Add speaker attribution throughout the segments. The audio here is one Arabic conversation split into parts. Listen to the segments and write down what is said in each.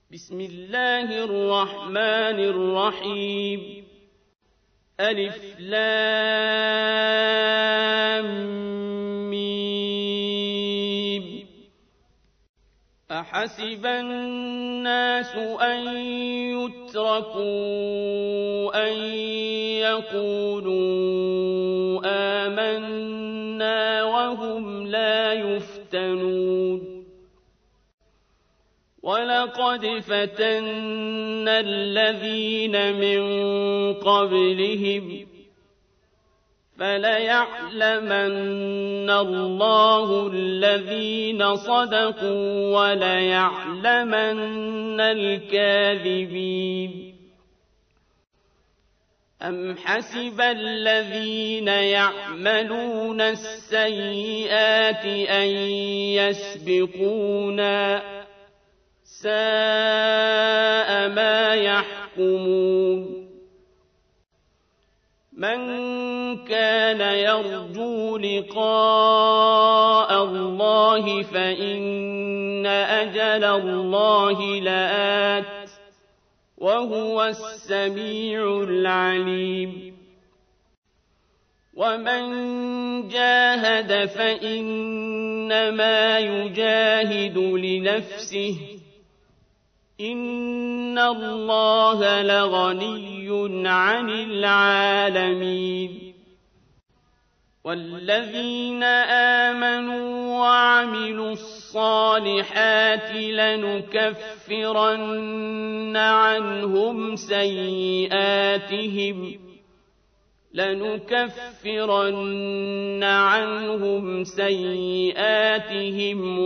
Speaker 1: بسم الله الرحمن الرحيم ألف لام ميم أحسب الناس أن يتركوا أن يقولوا آمنا وهم لا يفتنون ولقد فتنا الذين من قبلهم فليعلمن الله الذين صدقوا وليعلمن الكاذبين أم حسب الذين يعملون السيئات أن يسبقونا ساء ما يحكمون من كان يرجو لقاء الله فإن أجل الله لآت وهو السميع العليم ومن جاهد فإنما يجاهد لنفسه إن الله لغني عن العالمين والذين آمنوا وعملوا الصالحات لنكفرن عنهم سيئاتهم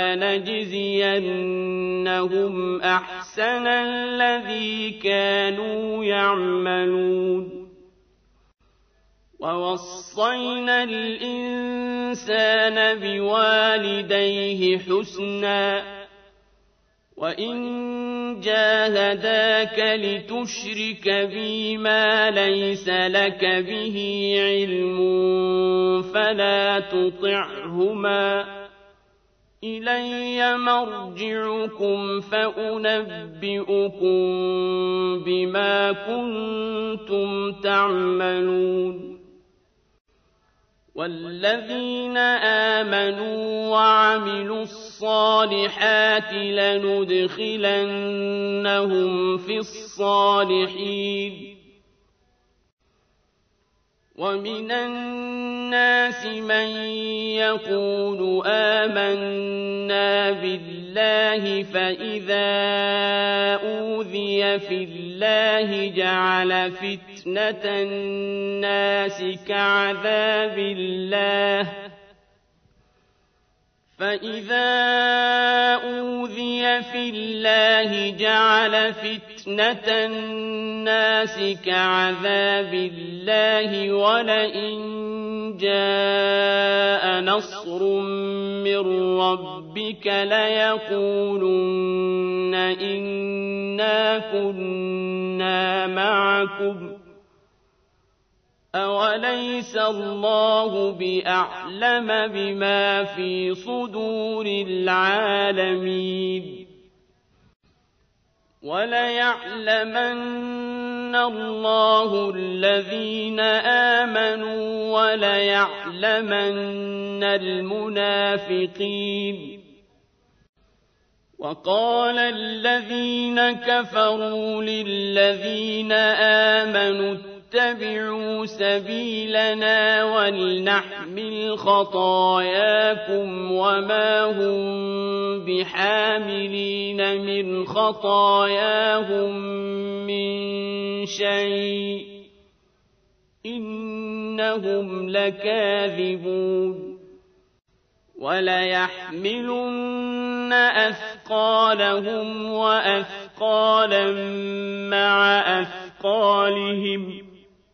Speaker 1: ولنجزينهم أحسن الذي كانوا يعملون ووصينا الإنسان بوالديه حسنا وإن جاهداك لتشرك بي ما ليس لك به علم فلا تطعهما إلي مرجعكم فأنبئكم بما كنتم تعملون والذين آمنوا وعملوا الصالحات لندخلنهم في الصالحين ومن الناس من يقول آمنا بالله فإذا أوذي في الله جعل فتنة الناس كعذاب الله ولئن جاء نصر من ربك ليقولن إنا كنا معكم أوليس الله بأعلم بما في صدور العالمين وليعلمن الله الذين آمنوا وليعلمن المنافقين وقال الذين كفروا للذين آمنوا اتبعوا سبيلنا ولنحمل خطاياكم وما هم بحاملين من خطاياهم من شيء إنهم لكاذبون وليحملن أثقالهم وأثقالا مع أثقالهم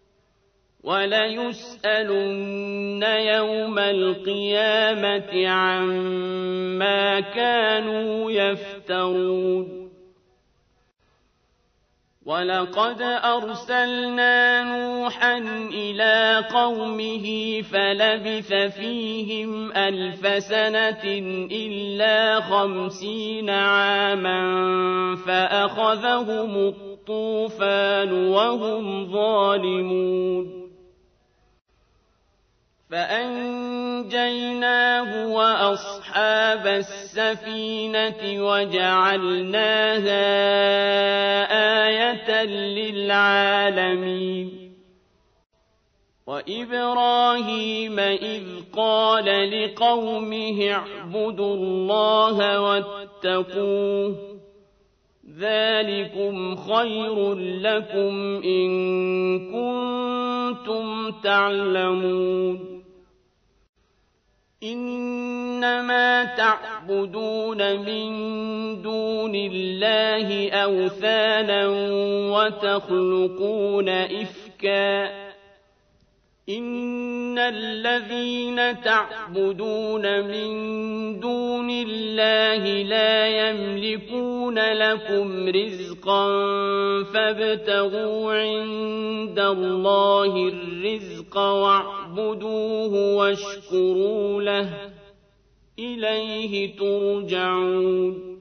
Speaker 1: وليسألن يوم القيامة عما كانوا يفترون وَلَقَدْ أَرْسَلْنَا نُوحًا إِلَىٰ قَوْمِهِ فَلَبِثَ فِيهِمْ أَلْفَ سَنَةٍ إِلَّا 50 عَامًا فَأَخَذَهُمُ الطُّوفَانُ وَهُمْ ظَالِمُونَ فَأَنجَيْنَاهُ وَأَصْحَابَ السَّفِينَةِ وَجَعَلْنَاهَا آيَةً لِّلْعَالَمِينَ وَإِبْرَاهِيمَ إِذْ قَالَ لِقَوْمِهِ اعْبُدُوا اللَّهَ وَاتَّقُوهُ ذَٰلِكُمْ خَيْرٌ لَّكُمْ إِن كُنتُمْ تَعْلَمُونَ إِنَّمَا تَعْبُدُونَ مِن دُونِ اللَّهِ أَوْثَانًا وَتَخْلُقُونَ إِفْكًا إِنَّ الَّذِينَ تَعْبُدُونَ مِن دُونِ اللَّهِ لَا يَمْلِكُونَ لَكُمْ رِزْقًا فَابْتَغُوا عِندَ اللَّهِ الرِّزْقَ وَاعْبُدُوهُ وَاشْكُرُوا لَهُ إِلَيْهِ تُرْجَعُونَ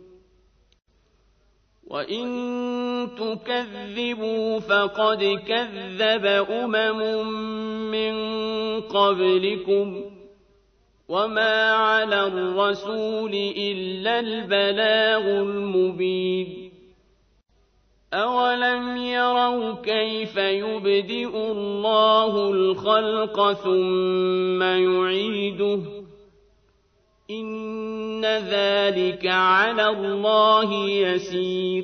Speaker 1: وَإِن تُكَذِّبُوا فَقَدْ كَذَّبَ مِن قَبْلِكُمْ وَمَا عَلَى الرَّسُولِ إِلَّا الْبَلَاغُ الْمُبِينُ أَوَلَمْ يَرَوْا كَيْفَ يُبْدِئُ اللَّهُ الْخَلْقَ ثُمَّ يُعِيدُهُ إِنَّ ذَلِكَ عَلَى اللَّهِ يَسِيرٌ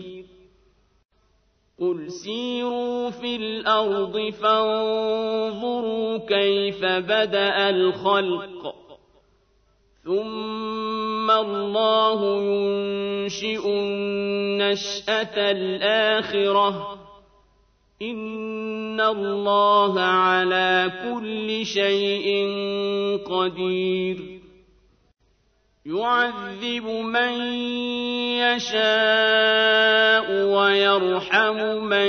Speaker 1: قُلْ سِيرُوا فِي الْأَرْضِ فَانظُرُوا كَيْفَ بَدَأَ الْخَلْقَ ثُمَّ اللَّهُ يُنشِئُ النَّشْأَةَ الْآخِرَةَ إِنَّ اللَّهَ عَلَىٰ كُلِّ شَيْءٍ قَدِيرٌ يُعَذِّبُ مَن يَشَاءُ وَيَرْحَمُ مَن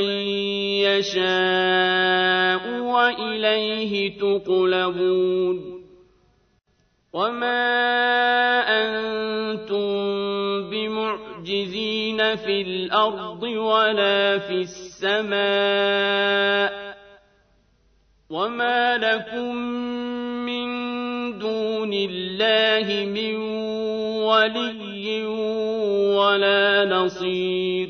Speaker 1: يَشَاءُ وَإِلَيْهِ تُقْلَبُونَ وَمَا أَنتُم بِمُعْجِزِينَ فِي الْأَرْضِ وَلَا فِي السَّمَاءِ وَمَا لَكُم مِّن دُونِ اللَّهِ مِن وَلِيٍّ وَلَا نَصِيرٍ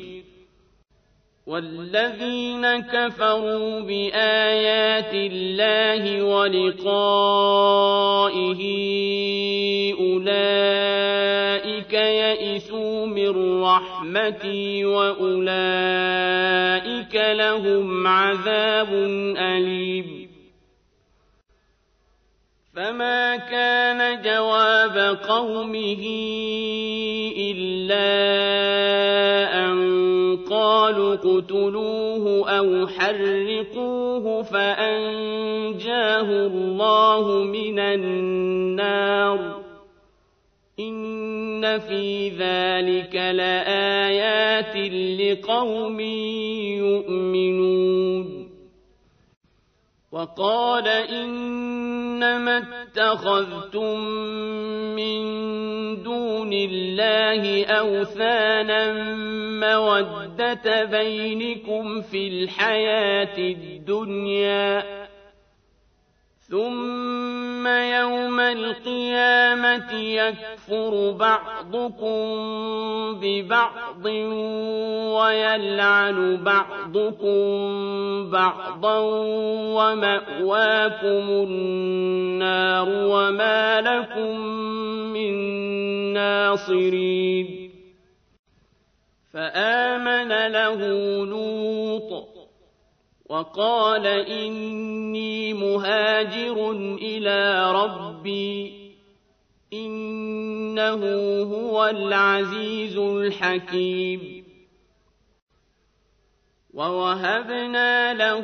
Speaker 1: وَالَّذِينَ كَفَرُوا بِآيَاتِ اللَّهِ وَلِقَائِهِ أُولَٰئِكَ يَئِسُوا مِن رَّحْمَتِي وَأُولَٰئِكَ لَهُمْ عَذَابٌ أَلِيمٌ فَمَا كَانَ جَوَابَ قَوْمِهِ إِلَّا أَن قَالُوا اقْتُلُوهُ أَوْ حَرِّقُوهُ فَأَنجَاهُ اللَّهُ مِنَ النَّارِ إِنَّ فِي ذَلِكَ لَآيَاتٍ لِّقَوْمٍ يُؤْمِنُونَ وَقَالَ إِنَّمَا اتَّخَذْتُم مِّن دُونِ اللَّهِ أَوْثَانًا مَّوَدَّةَ بَيْنِكُمْ فِي الْحَيَاةِ الدُّنْيَا ثُمَّ يَوْمَ الْقِيَامَةِ يَكْفُرُ بَعْضُكُم بِبَعْضٍ وَيَلْعَنُ بَعْضُكُم بَعْضًا وَمَأْوَاكُمُ النَّارُ وَمَا لَكُم مِّن نَّاصِرِينَ فَآمَنَ لَهُ لُوطٌ وَقَالَ إِنِّي مُهَاجِرٌ إِلَىٰ رَبِّي إِنَّهُ هُوَ الْعَزِيزُ الْحَكِيمُ ووهبنا له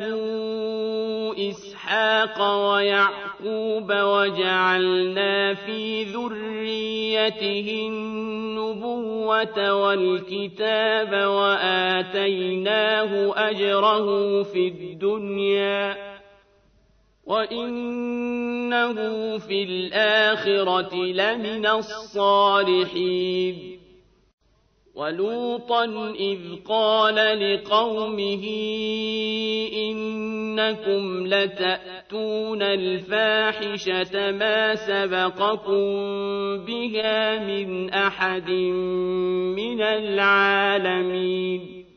Speaker 1: إسحاق ويعقوب وجعلنا في ذريته النبوة والكتاب وآتيناه أجره في الدنيا وإنه في الآخرة لمن الصالحين ولوطا إذ قال لقومه إنكم لتأتون الفاحشة ما سبقكم بها من أحد من العالمين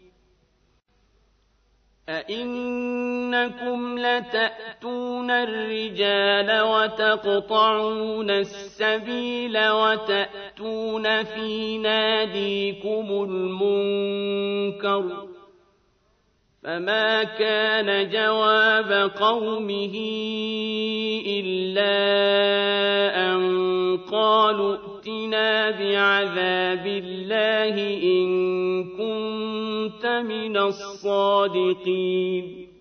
Speaker 1: أئنكم لتأتون الرجال وتقطعون السبيل وتأتون في ناديكم المنكر فما كان جواب قومه إلا أن قالوا ائتنا بعذاب الله إن كنت من الصادقين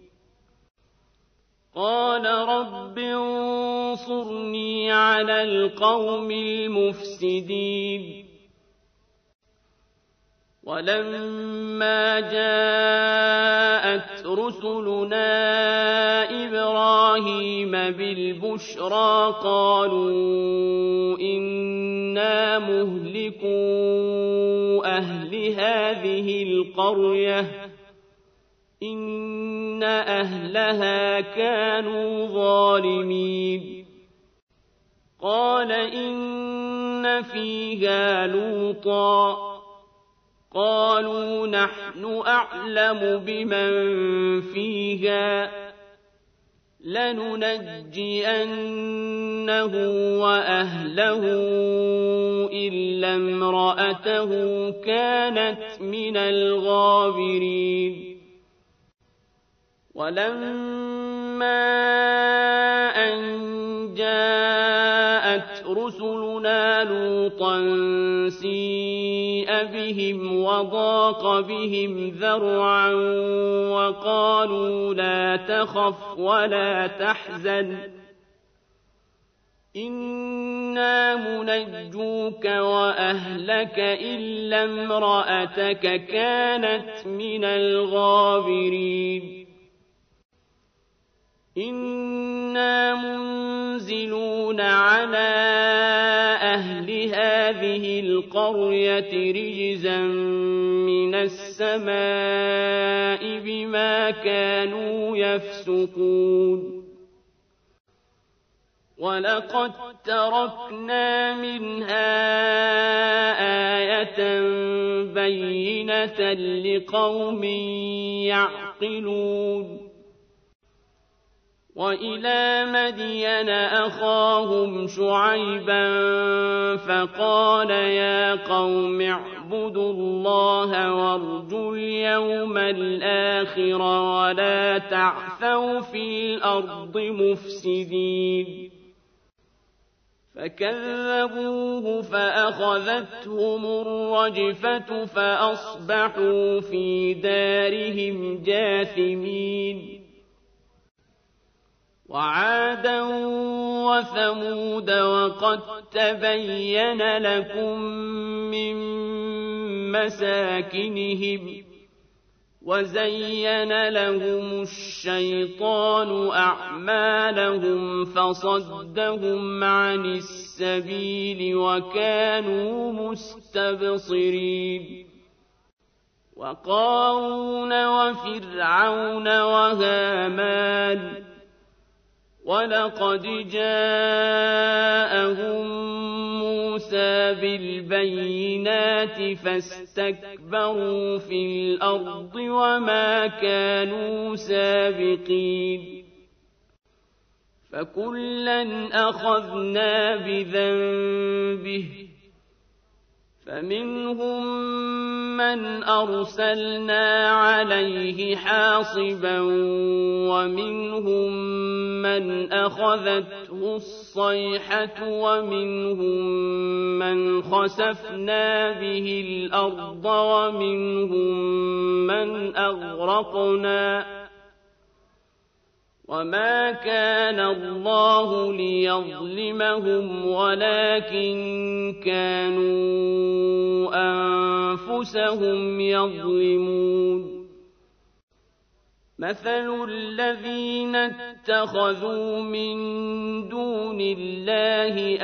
Speaker 1: قال رب انصرني على القوم المفسدين ولما جاءت رسلنا إبراهيم بالبشرى قالوا إنا مهلكو أهل هذه القرية إن أهلها كانوا ظالمين قال إن فيها لوطا قالوا نحن أعلم بمن فيها لننجينه وأهله إلا امرأته كانت من الغابرين ولما أن جاءت رسلنا لوطا سيء بهم وضاق بهم ذرعا وقالوا لا تخف ولا تحزن إنا منجوك وأهلك إلا امرأتك كانت من الغابرين إنا منزلون على أهل هذه القرية رجزا من السماء بما كانوا يفسقون ولقد تركنا منها آية بينة لقوم يعقلون وإلى مدين أخاهم شعيبا فقال يا قوم اعبدوا الله وارجوا اليوم الآخر ولا تعثوا في الأرض مفسدين فكذبوه فأخذتهم الرجفة فأصبحوا في دارهم جاثمين وعادا وثمود وقد تبين لكم من مساكنهم وزين لهم الشيطان أعمالهم فصدهم عن السبيل وكانوا مستبصرين وقارون وفرعون وهامان ولقد جاءهم موسى بالبينات فاستكبروا في الأرض وما كانوا سابقين فكلا أخذنا بذنبه فمنهم من أرسلنا عليه حاصبا ومنهم من أخذته الصيحة ومنهم من خسفنا به الأرض ومنهم من أغرقنا وما كان الله ليظلمهم ولكن كانوا أنفسهم يظلمون مثل الذين اتخذوا من دون الله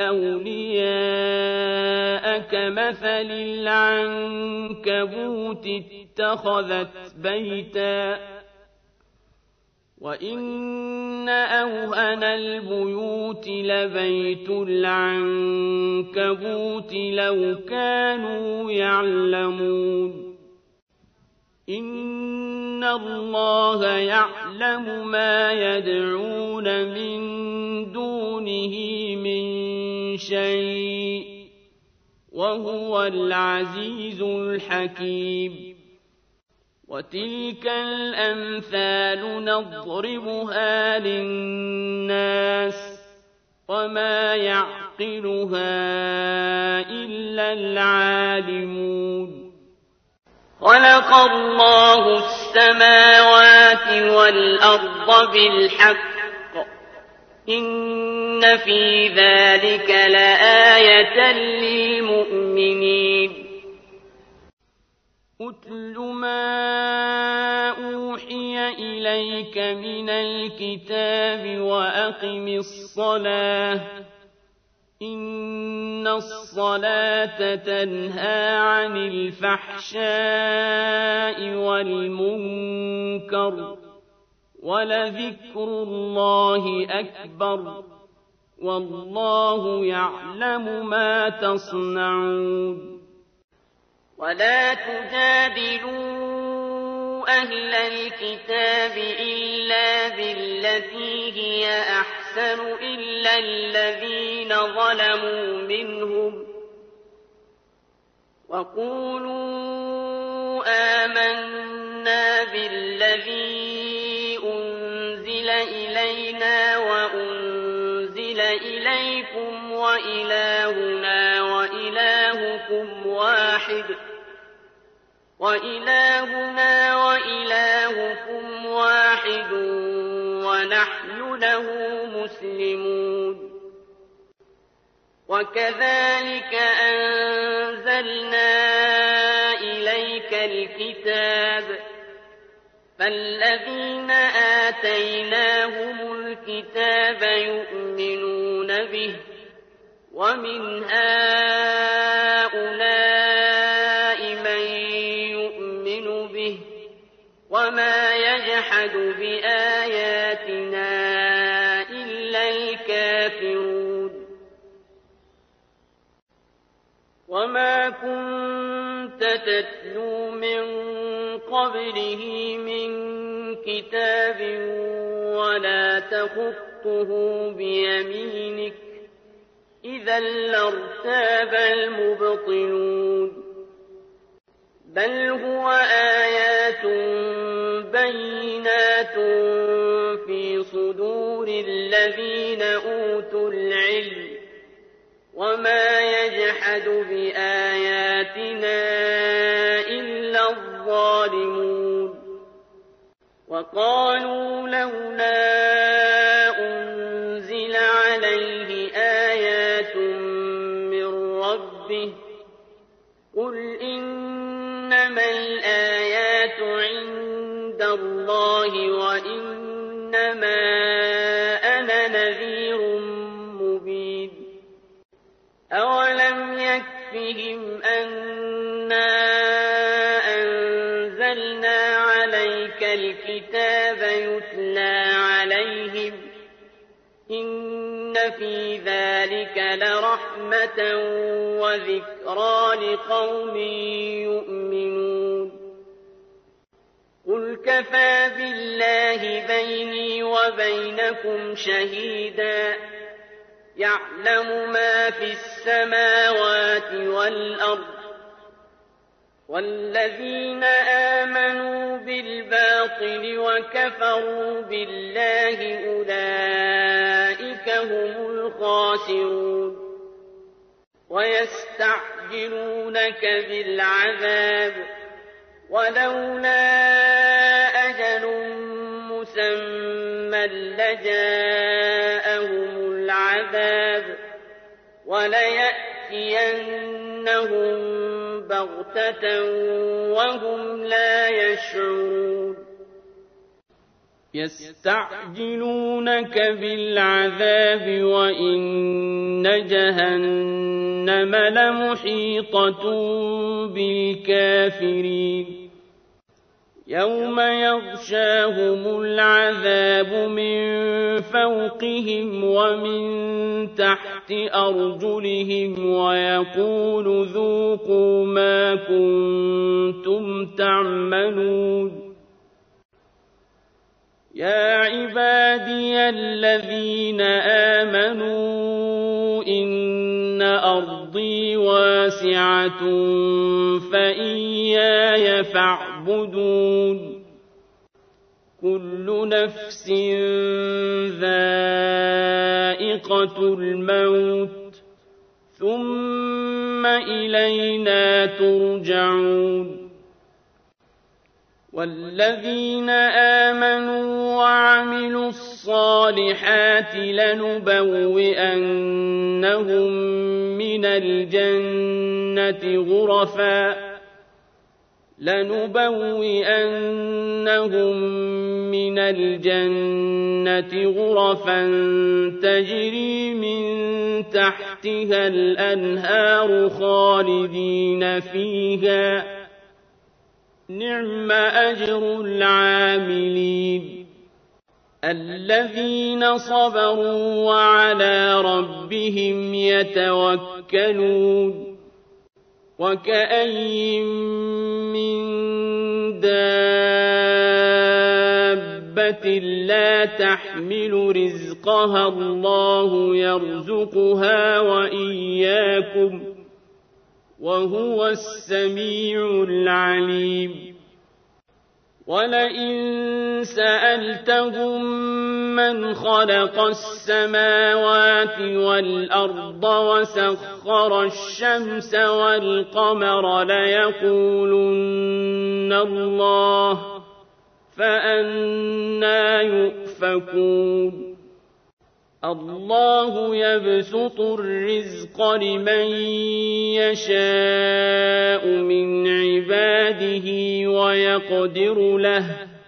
Speaker 1: أولياء كمثل العنكبوت اتخذت بيتا وإن أوهن البيوت لبيت العنكبوت لو كانوا يعلمون إن الله يعلم ما يدعون من دونه من شيء وهو العزيز الحكيم وتلك الأمثال نضربها للناس وما يعقلها إلا العالمون خلق الله السماوات والأرض بالحق إن في ذلك لآية للمؤمنين أتل ما أوحي إليك من الكتاب وأقم الصلاة إن الصلاة تنهى عن الفحشاء والمنكر ولذكر الله أكبر والله يعلم ما تصنعون ولا تجادلوا أهل الكتاب إلا بالتي هي أحسن إلا الذين ظلموا منهم وقولوا آمنا بالذي أنزل إلينا وأنزل إليكم وإلهنا وإلهكم واحد ونحن له مسلمون وكذلك أنزلنا إليك الكتاب فالذين آتيناهم الكتاب يؤمنون به ومن هؤلاء من يؤمن به وما يجحد بآياتنا إلا الكافرون وما كنت تتلو من قبله من كتاب ولا تخطه بيمينك إذا لارتاب المبطلون بل هو آيات بينات في صدور الذين أوتوا العلم وما يجحد بآياتنا إلا الظالمون وقالوا لولا أنزل عليه آيات من ربه قل إنما الآيات عند الله وإنما أنا نذير مبين أولم يكفهم أنا أنزلنا عليك الكتاب يتلى عليهم إن في ذلك لرحمة وذكرى لقوم يؤمنون قل كفى بالله بيني وبينكم شهيدا يعلم ما في السماوات والأرض والذين آمنوا بالباطل وكفروا بالله أولئك هم الخاسرون ويستعجلونك بالعذاب ولولا أجل مسمى لجاءهم العذاب وليأتينهم بغتة وهم لا يشعرون يستعجلونك بالعذاب وإن جهنم لمحيطة بالكافرين يوم يغشاهم العذاب من فوقهم ومن تحت أرجلهم ويقول ذوقوا ما كنتم تعملون يا عبادي الذين آمنوا إن أرضي واسعة فإياي فاعبدون كل نفس ذائقة الموت ثم إلينا ترجعون والذين آمنوا وعملوا الصالحات لنبوئنهم من الجنة غرفا تجري من تحتها الأنهار خالدين فيها نعم أجر العاملين الذين صبروا وعلى ربهم يتوكلون وكأين من دابة لا تحمل رزقها الله يرزقها وإياكم وهو السميع العليم ولئن سألتهم من خلق السماوات والأرض وسخر الشمس والقمر ليقولن الله فأنى يؤفكون الله يبسط الرزق لمن يشاء من عباده ويقدر له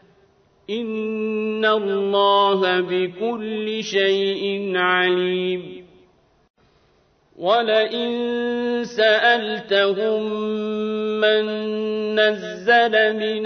Speaker 1: إن الله بكل شيء عليم ولئن سألتهم من نزل من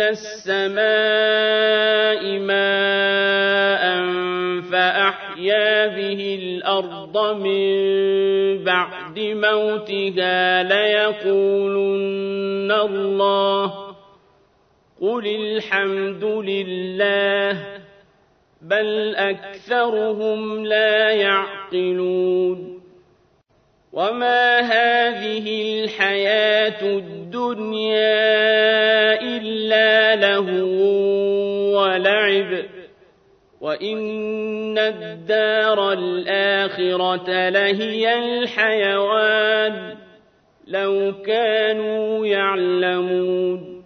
Speaker 1: السماء ماء فأحيا به الأرض من بعد موتها ليقولن الله قل الحمد لله بل أكثرهم لا يعقلون وما هذه الحياة الدنيا إلا لهو ولعب وإن الدار الآخرة لهي الحيوان لو كانوا يعلمون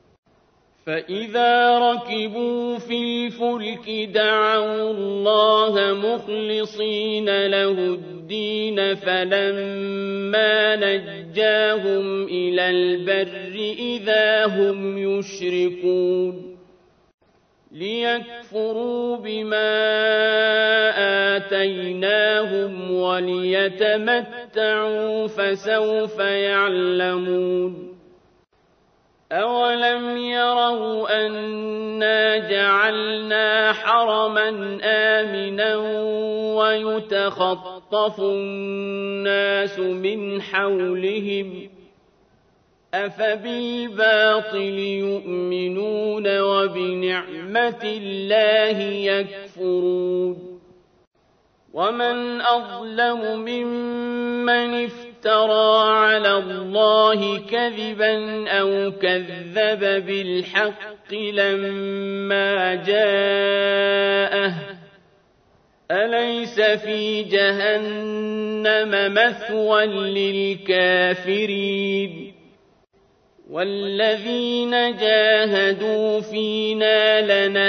Speaker 1: فإذا ركبوا في الفلك دعوا الله مخلصين له الدين فلما نجاهم إلى البر إذا هم يشركون ليكفروا بما آتيناهم وليتمتعوا فسوف يعلمون أولم يروا أنا جعلنا حرما آمنا ويتخطف الناس من حولهم أفبالباطل يؤمنون وبنعمة الله يكفرون ومن أظلم ممن افترى افترى على الله كذبا أو كذب بالحق لما جاءه أليس في جهنم مثوى للكافرين والذين جاهدوا فينا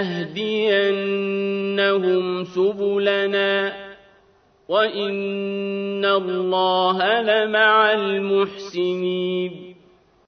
Speaker 1: لنهدينهم سبلنا وإن الله لمع المحسنين